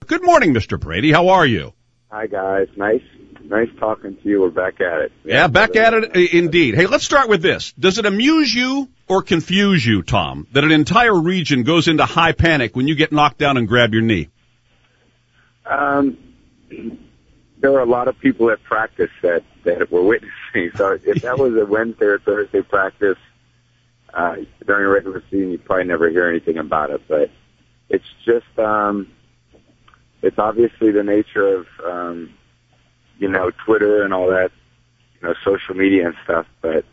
Good morning, Mr. Brady. How are you? Hi, guys. Nice talking to you. We're back at it. Yeah, back at it indeed. Hey, let's start with this. Does it amuse you or confuse you, Tom, that an entire region goes into high panic when you get knocked down and grab your knee? There were a lot of people at practice that were witnessing. So if that was a Wednesday or Thursday practice during a regular season, you'd probably never hear anything about it. But it's just it's obviously the nature of Twitter and all that, social media and stuff. But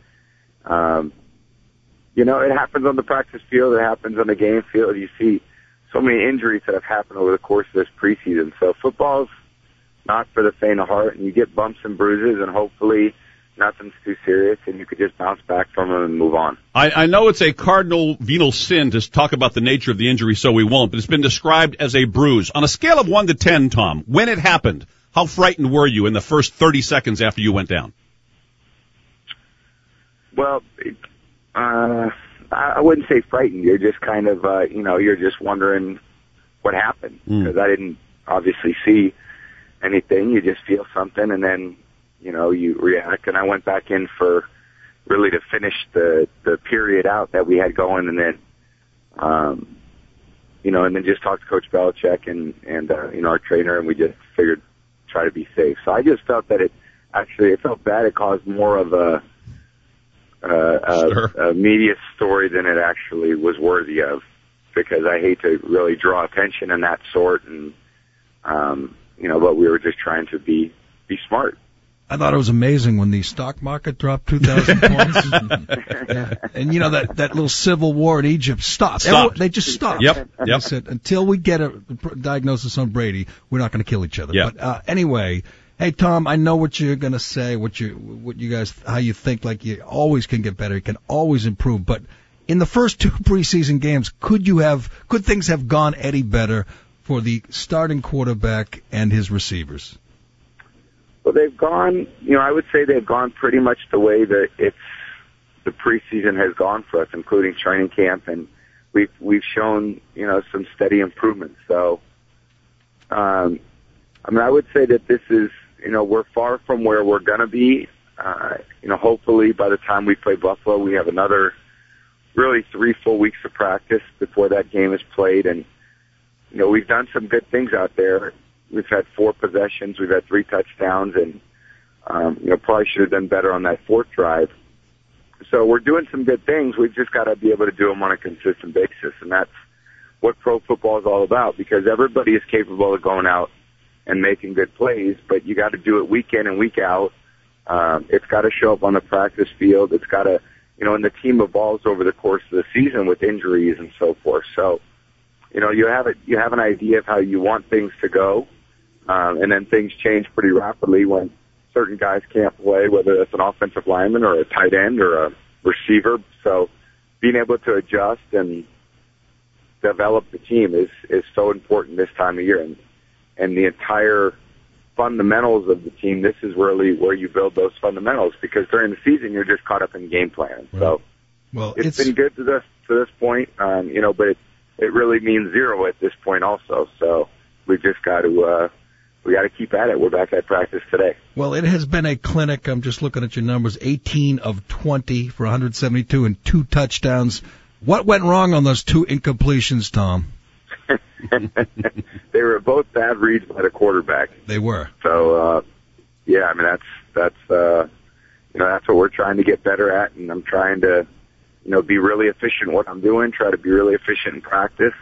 it happens on the practice field. It happens on the game field. You see so many injuries that have happened over the course of this preseason. So football's not for the faint of heart, and you get bumps and bruises, and hopefully nothing's too serious, and you could just bounce back from them and move on. I know it's a cardinal venal sin to talk about the nature of the injury, so we won't, but it's been described as a bruise. On a scale of 1 to 10, Tom, when it happened, how frightened were you in the first 30 seconds after you went down? Well, I wouldn't say frightened. You're just kind of, you're just wondering what happened, because I didn't obviously see anything. You just feel something, and then, you react. And I went back in for really to finish the period out that we had going, and then, and then just talked to Coach Belichick and our trainer, and we just figured try to be safe. So I just felt that it felt bad. It caused more of a media story than it actually was worthy of, because I hate to really draw attention in that sort, and but we were just trying to be smart. I thought it was amazing when the stock market dropped 2,000 points. Yeah. And that little civil war in Egypt stopped. They just stopped. Yep. They said, until we get a diagnosis on Brady, we're not going to kill each other. Yep. But anyway, hey Tom, I know what you're going to say, what you guys, how you think, like you always can get better, you can always improve. But in the first 2 preseason games, could things have gone any better for the starting quarterback and his receivers? Well, they've gone, I would say they've gone pretty much the way that the preseason has gone for us, including training camp, and we've shown, some steady improvements. So, I would say that this is, we're far from where we're going to be. Hopefully by the time we play Buffalo, we have another really 3 full weeks of practice before that game is played. And, we've done some good things out there. We've had 4 possessions. We've had 3 touchdowns, and, probably should have done better on that 4th drive. So we're doing some good things. We've just got to be able to do them on a consistent basis. And that's what pro football is all about, because everybody is capable of going out and making good plays, but you got to do it week in and week out. It's got to show up on the practice field. It's got to, and the team evolves over the course of the season with injuries and so forth. So, you have an idea of how you want things to go. And then things change pretty rapidly when certain guys can't play, whether it's an offensive lineman or a tight end or a receiver. So being able to adjust and develop the team is so important this time of year. And the entire fundamentals of the team, this is really where you build those fundamentals, because during the season you're just caught up in game plan. Right. So it's been good to this point, but it really means zero at this point also. So we've just got to we got to keep at it. We're back at practice today. Well, it has been a clinic. I'm just looking at your numbers, 18 of 20 for 172 and 2 touchdowns. What went wrong on those 2 incompletions, Tom? They were both bad reads by the quarterback. They were. So, that's what we're trying to get better at, and I'm trying to, be really efficient in what I'm doing, try to be really efficient in practice.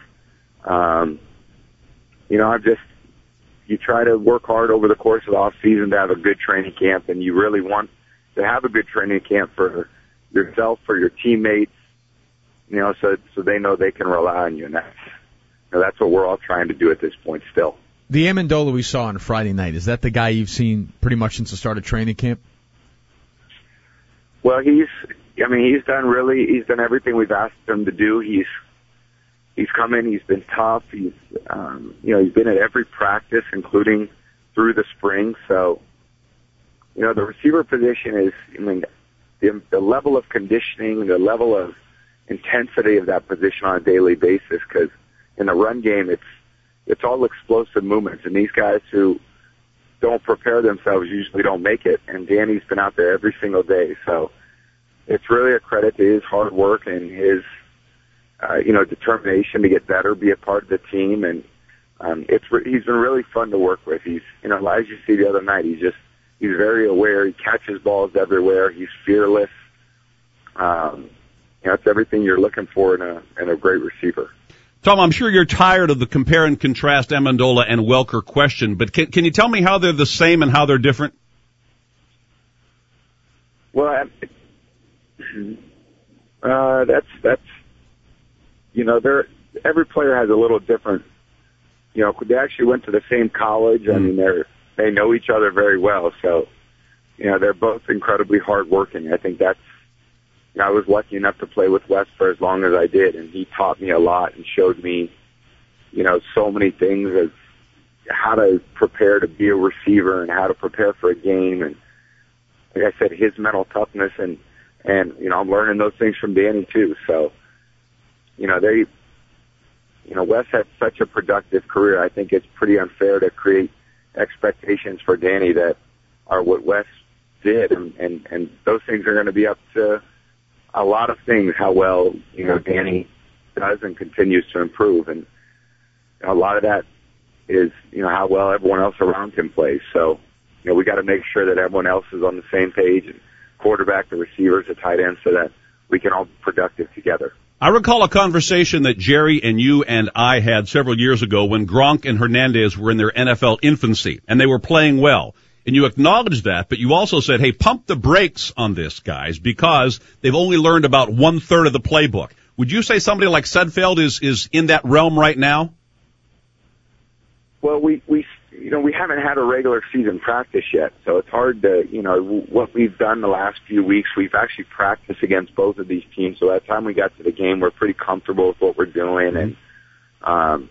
You try to work hard over the course of the off season to have a good training camp, and you really want to have a good training camp for yourself, for your teammates, so they know they can rely on you, and that's what we're all trying to do at this point still. The Amendola we saw on Friday night, is that the guy you've seen pretty much since the start of training camp? Well, he's done everything we've asked him to do. He's come in, he's been tough. He's been at every practice, including through the spring. So, the receiver position is, the level of conditioning, the level of intensity of that position on a daily basis, because in the run game, it's, it's all explosive movements, and these guys who don't prepare themselves usually don't make it, and Danny's been out there every single day, so it's really a credit to his hard work and his, determination to get better, be a part of the team, and he's been really fun to work with. He's, as you see the other night, he's very aware. He catches balls everywhere. He's fearless. It's everything you're looking for in a great receiver. Tom, I'm sure you're tired of the compare and contrast Amendola and Welker question, but can you tell me how they're the same and how they're different? Well, every player has a little different. They actually went to the same college. I mean, they know each other very well. So, they're both incredibly hardworking. I think that's. I was lucky enough to play with Wes for as long as I did, and he taught me a lot and showed me, so many things of how to prepare to be a receiver and how to prepare for a game. And like I said, his mental toughness and I'm learning those things from Danny too. So, Wes had such a productive career. I think it's pretty unfair to create expectations for Danny that are what Wes did, and those things are going to be up to a lot of things, how well, Danny does and continues to improve. And a lot of that is, how well everyone else around him plays. So, we got to make sure that everyone else is on the same page, and quarterback, the receivers, the tight ends, so that we can all be productive together. I recall a conversation that Jerry and you and I had several years ago when Gronk and Hernandez were in their NFL infancy, and they were playing well. And you acknowledged that, but you also said, hey, pump the brakes on this, guys, because they've only learned about 1/3 of the playbook. Would you say somebody like Sudfeld is in that realm right now? Well, we haven't had a regular season practice yet, so it's hard to, what we've done the last few weeks, we've actually practiced against both of these teams. So by the time we got to the game, we're pretty comfortable with what we're doing. And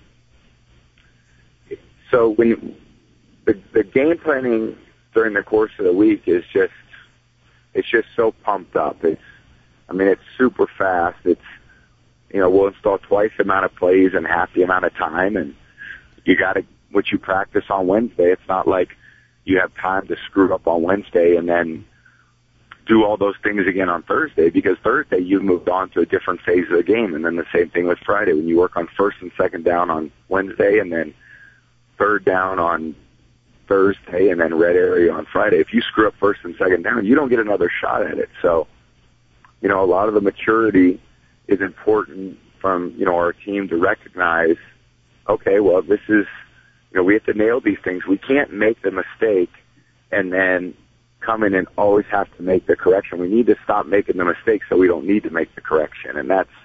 so when the game planning during the course of the week is it's just so pumped up. It's super fast. We'll install twice the amount of plays in half the amount of time, and what you practice on Wednesday, it's not like you have time to screw up on Wednesday and then do all those things again on Thursday, because Thursday you've moved on to a different phase of the game. And then the same thing with Friday, when you work on first and second down on Wednesday and then third down on Thursday and then red area on Friday. If you screw up first and second down, you don't get another shot at it. So, a lot of the maturity is important from, our team to recognize, okay, well, this is, we have to nail these things. We can't make the mistake and then come in and always have to make the correction. We need to stop making the mistake so we don't need to make the correction. And that's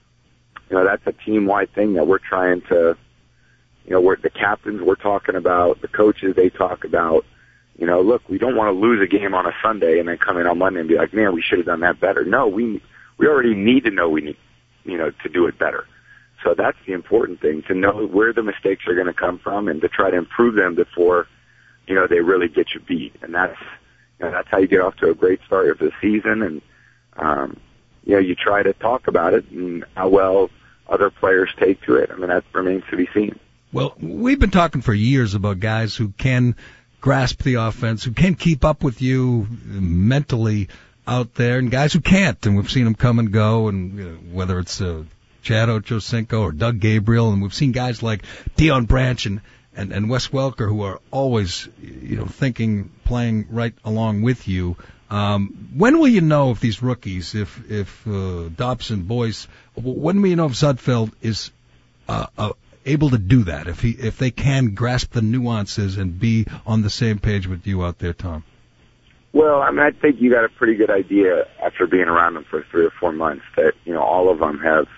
a team-wide thing that we're trying to, we're the captains we're talking about, the coaches they talk about, look, we don't want to lose a game on a Sunday and then come in on Monday and be like, man, we should have done that better. No, we already need to know we need, to do it better. So that's the important thing, to know where the mistakes are going to come from and to try to improve them before, they really get you beat. And that's how you get off to a great start of the season. And, you try to talk about it and how well other players take to it. That remains to be seen. Well, we've been talking for years about guys who can grasp the offense, who can keep up with you mentally out there, and guys who can't. And we've seen them come and go, and whether it's Chad Ochocinco or Doug Gabriel, and we've seen guys like Dion Branch and Wes Welker who are always, playing right along with you. When will you know if these rookies, if Dobson, Boyce, when will you know if Sudfeld is able to do that, if they can grasp the nuances and be on the same page with you out there, Tom? Well, I think you got a pretty good idea after being around them for 3 or 4 months that, all of them have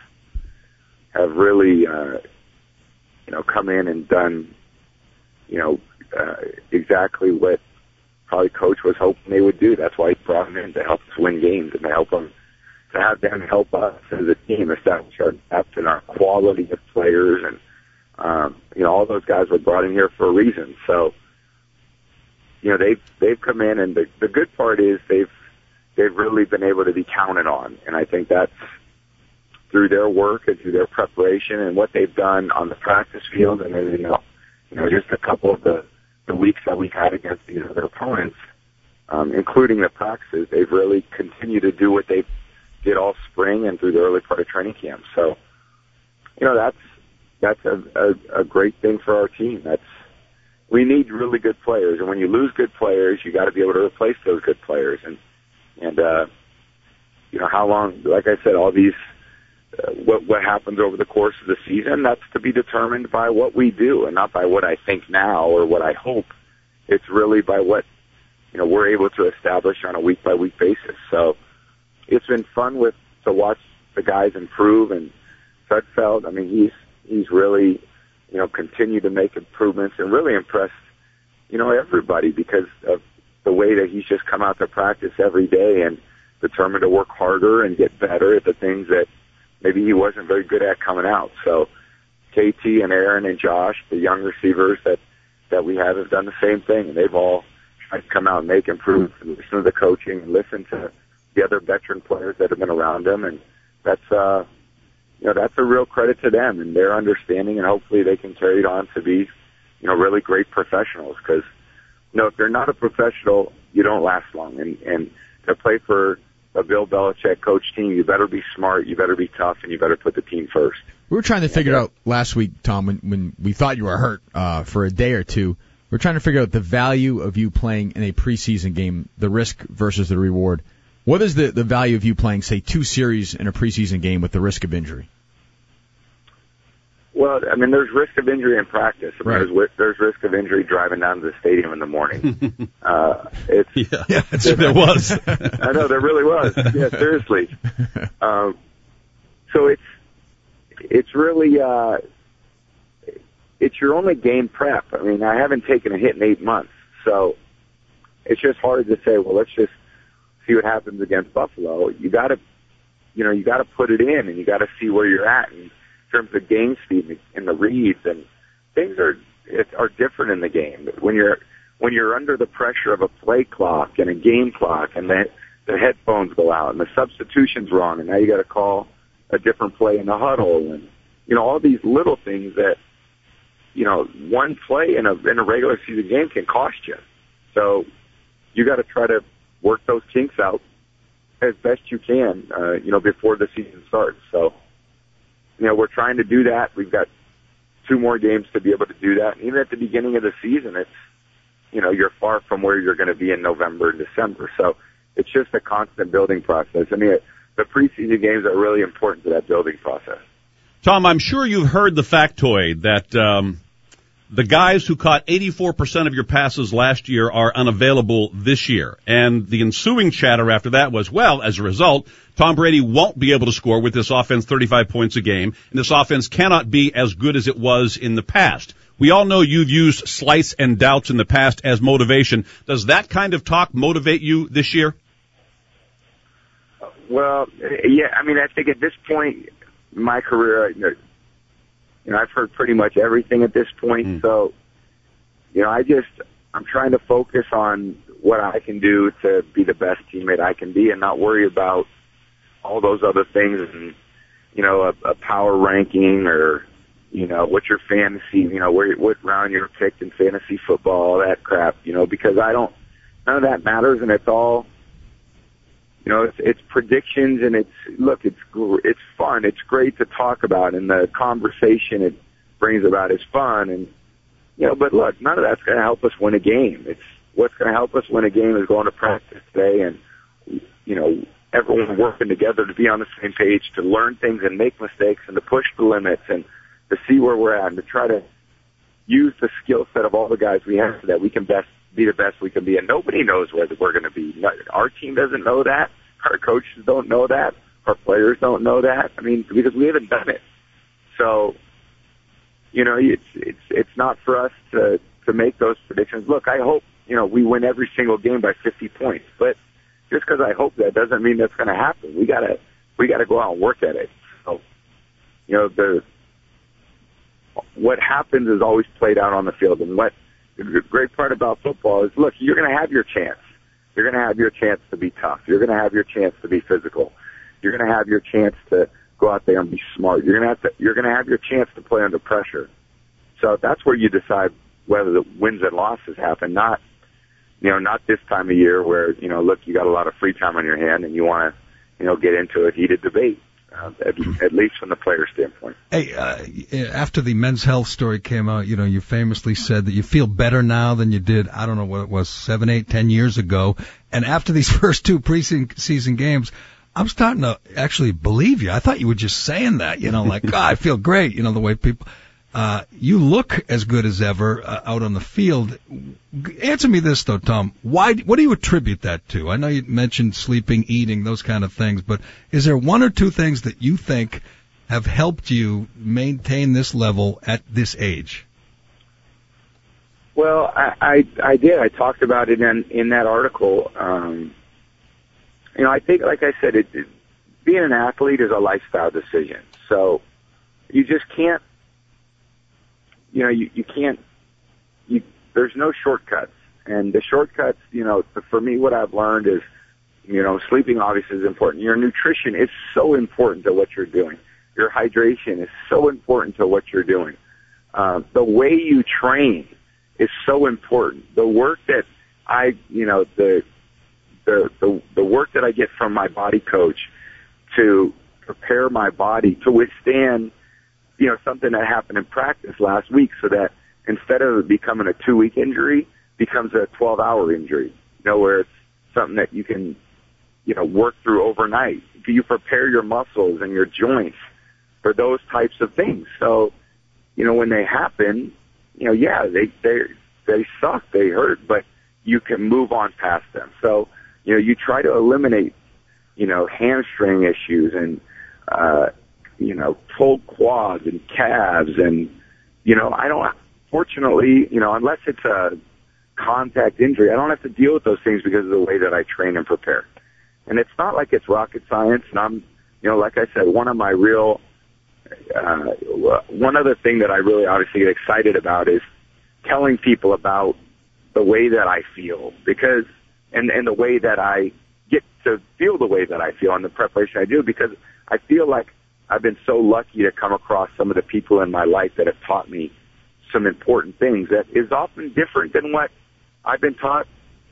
really, come in and done, exactly what probably Coach was hoping they would do. That's why he brought them in, to help us win games and to have them help us as a team establish our depth and our quality of players. And, all those guys were brought in here for a reason. So, they've come in, and the good part is they've really been able to be counted on. And I think that's through their work and through their preparation and what they've done on the practice field, and then, just a couple of the weeks that we've had against these other opponents, including the practices, they've really continued to do what they did all spring and through the early part of training camp. So, that's a great thing for our team. We need really good players, and when you lose good players, you got to be able to replace those good players. And how long? Like I said, all these what happens over the course of the season, that's to be determined by what we do, and not by what I think now or what I hope. It's really by what we're able to establish on a week by week basis. So it's been fun to watch the guys improve, and Sudfeld, I mean, he's really continued to make improvements and really impressed everybody because of the way that he's just come out to practice every day and determined to work harder and get better at the things that maybe he wasn't very good at coming out. So KT and Aaron and Josh, the young receivers that we have done the same thing, and they've all tried to come out and make improvements and listen to the coaching and listen to the other veteran players that have been around them, and that's that's a real credit to them and their understanding, and hopefully they can carry it on to be really great professionals, because if you're not a professional, you don't last long, and to play for a Bill Belichick coach team, you better be smart, you better be tough, and you better put the team first. We were trying to figure out last week, Tom, when we thought you were hurt for a day or two. We're trying to figure out the value of you playing in a preseason game, the risk versus the reward. What is the value of you playing, say, 2 series in a preseason game with the risk of injury? Well, I mean, there's risk of injury in practice. Right. There's risk of injury driving down to the stadium in the morning. There was. I know, there really was. Yeah, seriously. So it's really it's your only game prep. I mean, I haven't taken a hit in 8 months, so it's just hard to say, well, let's just see what happens against Buffalo. You got to put it in, and you got to see where you're at in terms of game speed and the reads, and things are different in the game. When you're under the pressure of a play clock and a game clock, and the headphones go out and the substitution's wrong, and now you got to call a different play in the huddle, and all these little things that one play in a regular season game can cost you. So you got to try to work those kinks out as best you can, before the season starts. So, we're trying to do that. We've got 2 more games to be able to do that. And even at the beginning of the season, it's, you're far from where you're going to be in November and December. So it's just a constant building process. I mean, the preseason games are really important to that building process. Tom, I'm sure you've heard the factoid that the guys who caught 84% of your passes last year are unavailable this year. And the ensuing chatter after that was, well, as a result, Tom Brady won't be able to score with this offense 35 points a game, and this offense cannot be as good as it was in the past. We all know you've used slights and doubts in the past as motivation. Does that kind of talk motivate you this year? Well, yeah, I mean, I think at this point in my career, I've heard pretty much everything at this point. So, I'm trying to focus on what I can do to be the best teammate I can be and not worry about all those other things and, a power ranking or, what's your fantasy, what round you're picked in fantasy football, all that crap, because none of that matters, and it's all, it's predictions, and it's fun. It's great to talk about, and the conversation it brings about is fun, and, but look, none of that's going to help us win a game. What's going to help us win a game is going to practice today and, everyone working together to be on the same page, to learn things and make mistakes and to push the limits and to see where we're at and to try to use the skill set of all the guys we have so that we can be the best we can be. And nobody knows where we're going to be. Our team doesn't know that. Our coaches don't know that. Our players don't know that. I mean, because we haven't done it. So, it's not for us to make those predictions. Look, I hope, we win every single game by 50 points, but just because I hope that doesn't mean that's going to happen. We gotta go out and work at it. So, what happens is always played out on the field. And what the great part about football is, look, you're going to have your chance. You're going to have your chance to be tough. You're going to have your chance to be physical. You're going to have your chance to go out there and be smart. You're gonna have your chance to play under pressure. So that's where you decide whether the wins and losses happen, not this time of year where, look, you got a lot of free time on your hand and you want to, get into a heated debate, at least from the player standpoint. Hey, after the Men's Health story came out, you famously said that you feel better now than you did, I don't know what it was, 7, 8, 10 years ago. And after these first 2 preseason games, I'm starting to actually believe you. I thought you were just saying that, like, God, I feel great, the way people... you look as good as ever out on the field. Answer me this, though, Tom. What do you attribute that to? I know you mentioned sleeping, eating, those kind of things, but is there 1 or 2 things that you think have helped you maintain this level at this age? Well, I did. I talked about it in that article. I think, like I said, being an athlete is a lifestyle decision. So you just can't, you can't, there's no shortcuts. And the shortcuts, for me, what I've learned is, sleeping obviously is important. Your nutrition is so important to what you're doing. Your hydration is so important to what you're doing. The way you train is so important. The work that the work that I get from my body coach to prepare my body to withstand, something that happened in practice last week, so that instead of it becoming a 2-week injury, becomes a 12-hour injury, where it's something that you can, work through overnight. You prepare your muscles and your joints for those types of things. So, when they happen, they suck, they hurt, but you can move on past them. So, you try to eliminate, hamstring issues and, pulled quads and calves and, fortunately, unless it's a contact injury, I don't have to deal with those things because of the way that I train and prepare. And it's not like it's rocket science. And I'm, like I said, one other thing that I really obviously get excited about is telling people about the way that I feel, because, and the way that I get to feel the way that I feel and the preparation I do, because I feel like I've been so lucky to come across some of the people in my life that have taught me some important things that is often different than what I've been taught,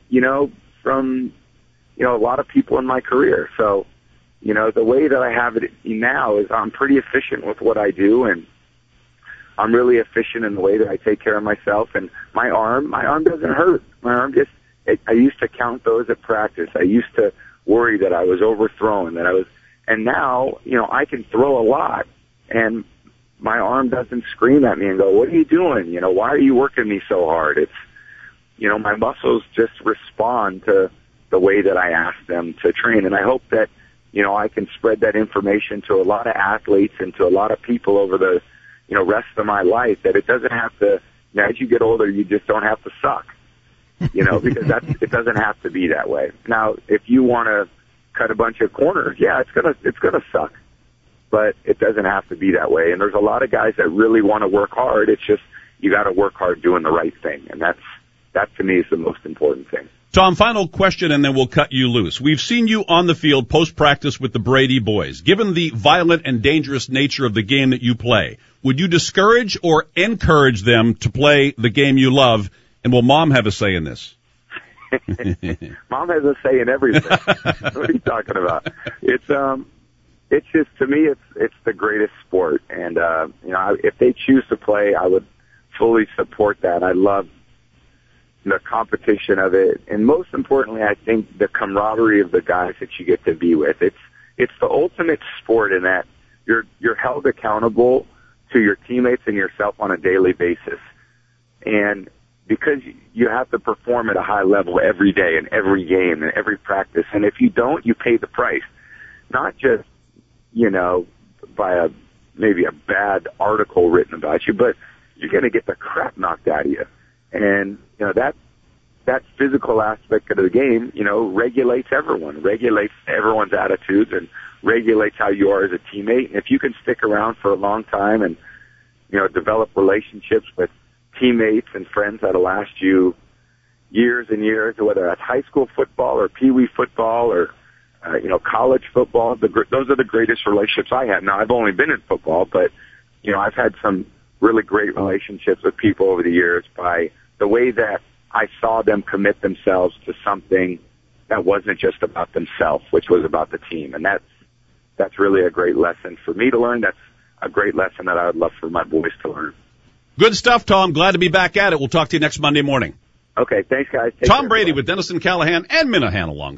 from, a lot of people in my career. So, the way that I have it now is I'm pretty efficient with what I do, and I'm really efficient in the way that I take care of myself. And my arm doesn't hurt. My arm I used to count those at practice. I used to worry that I was overthrown, and now, I can throw a lot, and my arm doesn't scream at me and go, "What are you doing? Why are you working me so hard?" It's, my muscles just respond to the way that I ask them to train. And I hope that, I can spread that information to a lot of athletes and to a lot of people over the, rest of my life, that it doesn't have to, as you get older, you just don't have to suck, because it doesn't have to be that way. Now, if you want to cut a bunch of corners, yeah, it's gonna suck, but it doesn't have to be that way. And there's a lot of guys that really want to work hard. It's just, you got to work hard doing the right thing. And that to me is the most important thing. Tom, final question, and then we'll cut you loose. We've seen you on the field post-practice with the Brady boys. Given the violent and dangerous nature of the game that you play, would you discourage or encourage them to play the game you love? And will Mom have a say in this? Mom has a say in everything. What are you talking about? It's just, to me, it's the greatest sport. And, if they choose to play, I would fully support that. I love the competition of it, and most importantly, I think the camaraderie of the guys that you get to be with. It's the ultimate sport in that you're held accountable to your teammates and yourself on a daily basis, and because you have to perform at a high level every day and every game and every practice, and if you don't, you pay the price. Not just by maybe a bad article written about you, but you're going to get the crap knocked out of you. And, that physical aspect of the game, regulates everyone's attitudes and regulates how you are as a teammate. And if you can stick around for a long time and, develop relationships with teammates and friends that'll last you years and years, whether that's high school football or peewee football or, college football. Those are the greatest relationships I had. Now, I've only been in football, but, I've had some really great relationships with people over the years by the way that I saw them commit themselves to something that wasn't just about themselves, which was about the team. And that's really a great lesson for me to learn. That's a great lesson that I would love for my boys to learn. Good stuff, Tom. Glad to be back at it. We'll talk to you next Monday morning. Okay, thanks, guys. Tom Brady with Dennison Callahan and Minahan along.